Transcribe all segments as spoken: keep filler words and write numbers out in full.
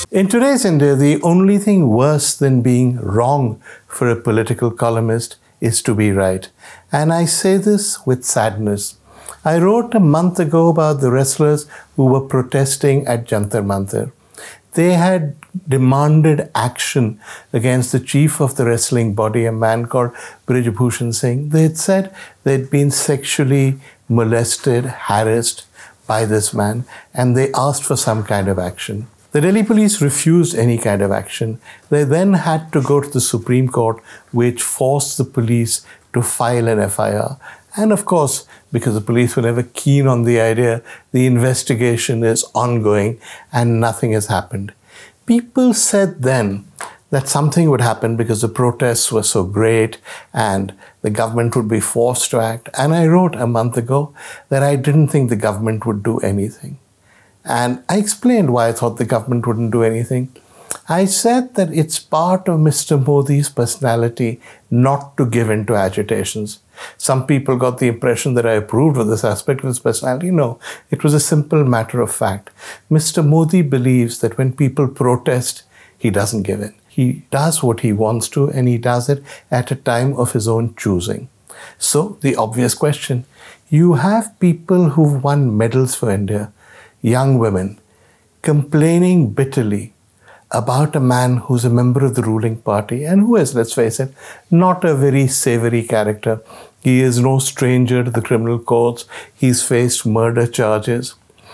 In today's India, the only thing worse than being wrong for a political columnist is to be right. And I say this with sadness. I wrote a month ago about the wrestlers who were protesting at Jantar Mantar. They had demanded action against the chief of the wrestling body, a man called Brij Bhushan Singh. They had said they'd been sexually molested, harassed by this man, and they asked for some kind of action. The Delhi police refused any kind of action. They then had to go to the Supreme Court, which forced the police to file an F I R. And of course, because the police were never keen on the idea, the investigation is ongoing and nothing has happened. People said then that something would happen because the protests were so great and the government would be forced to act. And I wrote a month ago that I didn't think the government would do anything. And I explained why I thought the government wouldn't do anything. I said that it's part of Mister Modi's personality not to give in to agitations. Some people got the impression that I approved of this aspect of his personality. No, it was a simple matter of fact. Mister Modi believes that when people protest, he doesn't give in. He does what he wants to, and he does it at a time of his own choosing. So, the obvious question, you have people who've won medals for India, young women, complaining bitterly about a man who's a member of the ruling party and who is, let's face it, not a very savory character. He is no stranger to the criminal courts. He's faced murder charges.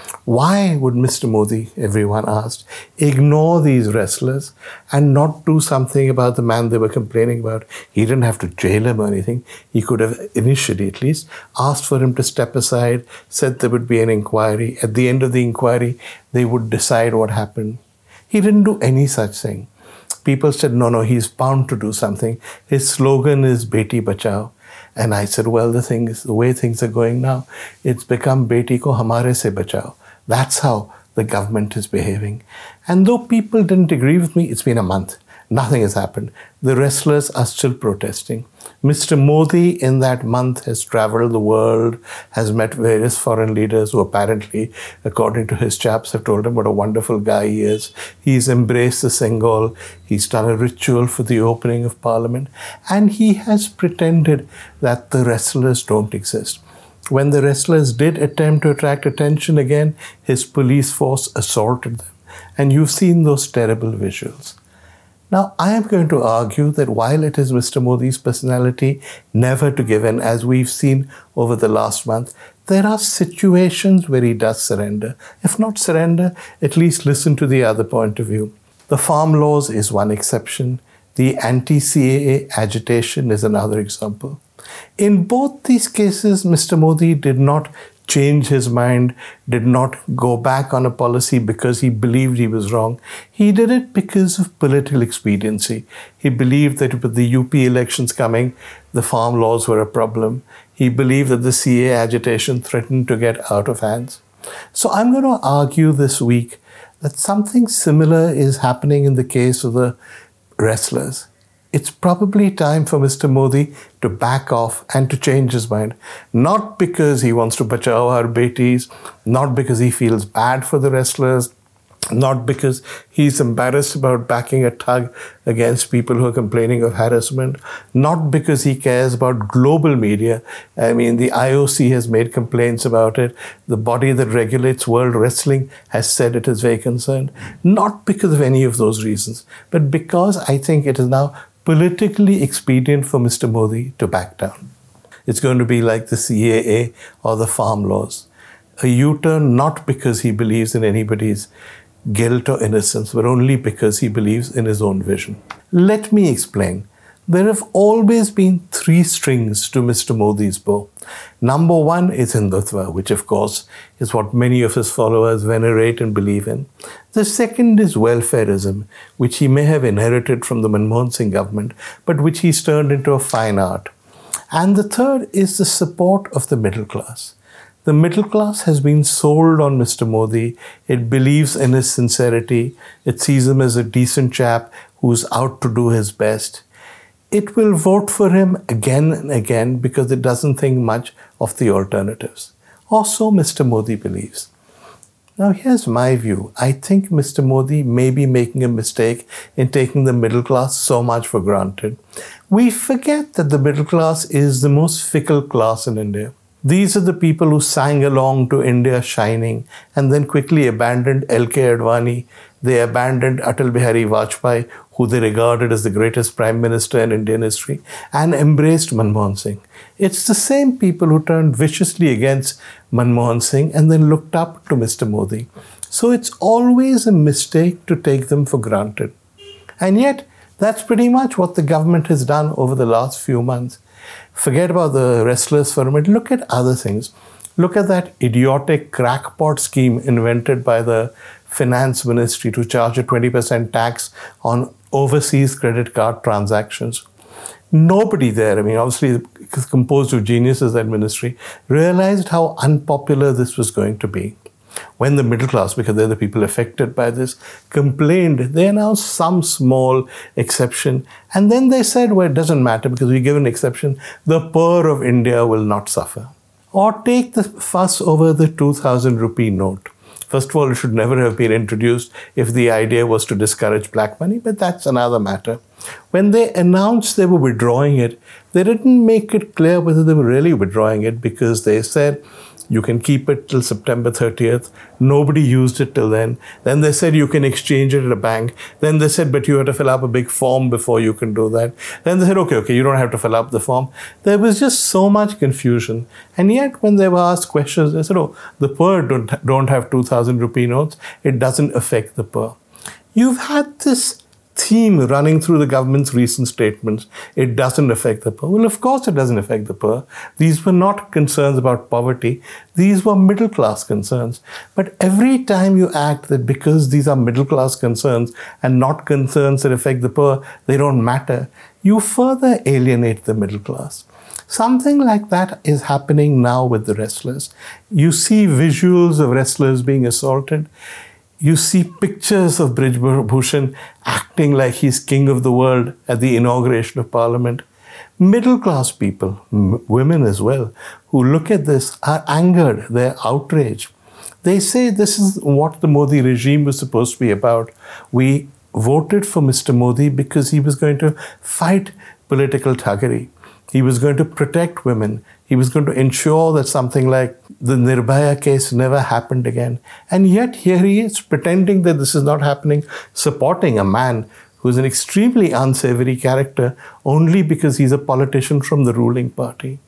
Why would Mister Modi, everyone asked, ignore these wrestlers and not do something about the man they were complaining about? He didn't have to jail him or anything. He could have, initially at least, asked for him to step aside, said there would be an inquiry. At the end of the inquiry, they would decide what happened. He didn't do any such thing. People said, no, no, he's bound to do something. His slogan is Beti Bachao. And I said, well, the thing is, the way things are going now, it's become Beti ko hamare se bachao. That's how the government is behaving. And though people didn't agree with me, it's been a month. Nothing has happened. The wrestlers are still protesting. Mister Modi in that month has traveled the world, has met various foreign leaders who apparently, according to his chaps, have told him what a wonderful guy he is. He's embraced the Sengol. He's done a ritual for the opening of Parliament. And he has pretended that the wrestlers don't exist. When the wrestlers did attempt to attract attention again, his police force assaulted them. And you've seen those terrible visuals. Now, I am going to argue that while it is Mister Modi's personality never to give in, as we've seen over the last month, there are situations where he does surrender. If not surrender, at least listen to the other point of view. The farm laws is one exception. The anti-C A A agitation is another example. In both these cases, Mister Modi did not change his mind, did not go back on a policy because he believed he was wrong. He did it because of political expediency. He believed that with the U P elections coming, the farm laws were a problem. He believed that the C A A agitation threatened to get out of hands. So I'm going to argue this week that something similar is happening in the case of the wrestlers. It's probably time for Mister Modi to back off and to change his mind. Not because he wants to bachao our betis, not because he feels bad for the wrestlers, not because he's embarrassed about backing a thug against people who are complaining of harassment, not because he cares about global media. I mean, the I O C has made complaints about it. The body that regulates world wrestling has said it is very concerned. Not because of any of those reasons, but because I think it is now politically expedient for Mister Modi to back down. It's going to be like the C A A or the farm laws. A U-turn not because he believes in anybody's guilt or innocence, but only because he believes in his own vision. Let me explain. There have always been three strings to Mister Modi's bow. Number one is Hindutva, which of course is what many of his followers venerate and believe in. The second is welfareism, which he may have inherited from the Manmohan Singh government, but which he's turned into a fine art. And the third is the support of the middle class. The middle class has been sold on Mister Modi. It believes in his sincerity. It sees him as a decent chap who's out to do his best. It will vote for him again and again because it doesn't think much of the alternatives. Or so Mister Modi believes. Now, here's my view. I think Mister Modi may be making a mistake in taking the middle class so much for granted. We forget that the middle class is the most fickle class in India. These are the people who sang along to India Shining and then quickly abandoned L K Advani. They abandoned Atal Bihari Vajpayee, who they regarded as the greatest prime minister in Indian history, and embraced Manmohan Singh. It's the same people who turned viciously against Manmohan Singh and then looked up to Mister Modi. So it's always a mistake to take them for granted. And yet, that's pretty much what the government has done over the last few months. Forget about the wrestlers for a minute. Look at other things. Look at that idiotic crackpot scheme invented by the finance ministry to charge a twenty percent tax on overseas credit card transactions. Nobody there, I mean, obviously it's composed of geniuses, that ministry, realized how unpopular this was going to be. When the middle class, because they're the people affected by this, complained, they announced some small exception. And then they said, well, it doesn't matter because we give an exception. The poor of India will not suffer. Or take the fuss over the two thousand rupee note. First of all, it should never have been introduced if the idea was to discourage black money, but that's another matter. When they announced they were withdrawing it, they didn't make it clear whether they were really withdrawing it, because they said, you can keep it till September thirtieth. Nobody used it till then. Then they said you can exchange it at a bank. Then they said, but you have to fill up a big form before you can do that. Then they said, okay, okay, you don't have to fill up the form. There was just so much confusion. And yet when they were asked questions, they said, oh, the poor don't, don't have two thousand rupee notes. It doesn't affect the poor. You've had this theme running through the government's recent statements. It doesn't affect the poor. Well, of course it doesn't affect the poor. These were not concerns about poverty. These were middle class concerns. But every time you act that because these are middle class concerns and not concerns that affect the poor, they don't matter, you further alienate the middle class. Something like that is happening now with the wrestlers. You see visuals of wrestlers being assaulted. You see pictures of Brij Bhushan acting like he's king of the world at the inauguration of Parliament. Middle class people, m- women as well, who look at this are angered, they're outraged. They say this is what the Modi regime was supposed to be about. We voted for Mister Modi because he was going to fight political thuggery. He was going to protect women. He was going to ensure that something like the Nirbhaya case never happened again. And yet here he is pretending that this is not happening, supporting a man who's an extremely unsavory character only because he's a politician from the ruling party.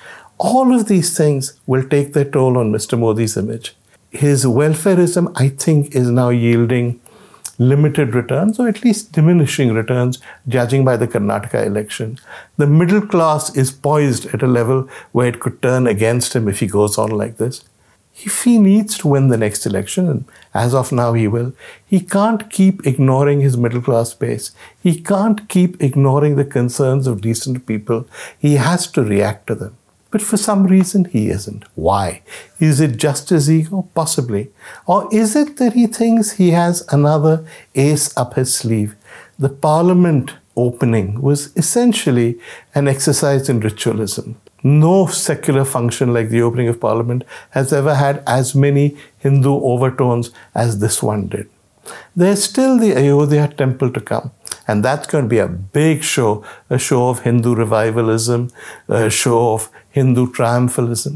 All of these things will take their toll on Mister Modi's image. His welfareism, I think, is now yielding limited returns, or at least diminishing returns, judging by the Karnataka election. The middle class is poised at a level where it could turn against him if he goes on like this. If he needs to win the next election, and as of now he will, he can't keep ignoring his middle class base. He can't keep ignoring the concerns of decent people. He has to react to them. But for some reason, he isn't. Why? Is it just his ego? Possibly. Or is it that he thinks he has another ace up his sleeve? The Parliament opening was essentially an exercise in ritualism. No secular function like the opening of Parliament has ever had as many Hindu overtones as this one did. There's still the Ayodhya temple to come. And that's going to be a big show, a show of Hindu revivalism, a show of Hindu triumphalism.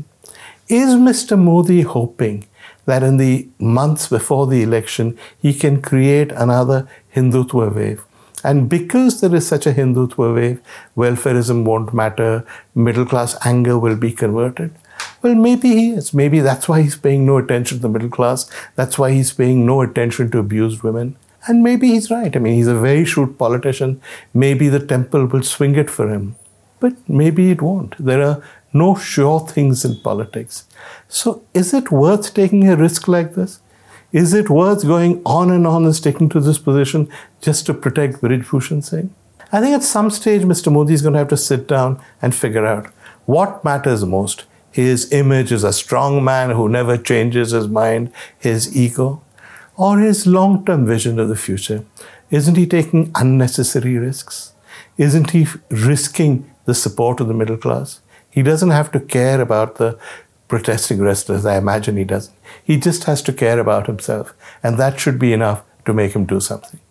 Is Mister Modi hoping that in the months before the election, he can create another Hindutva wave? And because there is such a Hindutva wave, welfareism won't matter, middle class anger will be converted. Well, maybe he is. Maybe that's why he's paying no attention to the middle class. That's why he's paying no attention to abused women. And maybe he's right. I mean, he's a very shrewd politician. Maybe the temple will swing it for him. But maybe it won't. There are no sure things in politics. So is it worth taking a risk like this? Is it worth going on and on and sticking to this position just to protect Brij Bhushan Singh? I think at some stage, Mister Modi is going to have to sit down and figure out what matters most. His image as a strong man who never changes his mind, his ego, or his long-term vision of the future. Isn't he taking unnecessary risks? Isn't he risking the support of the middle class? He doesn't have to care about the protesting wrestlers. I imagine he doesn't. He just has to care about himself, and that should be enough to make him do something.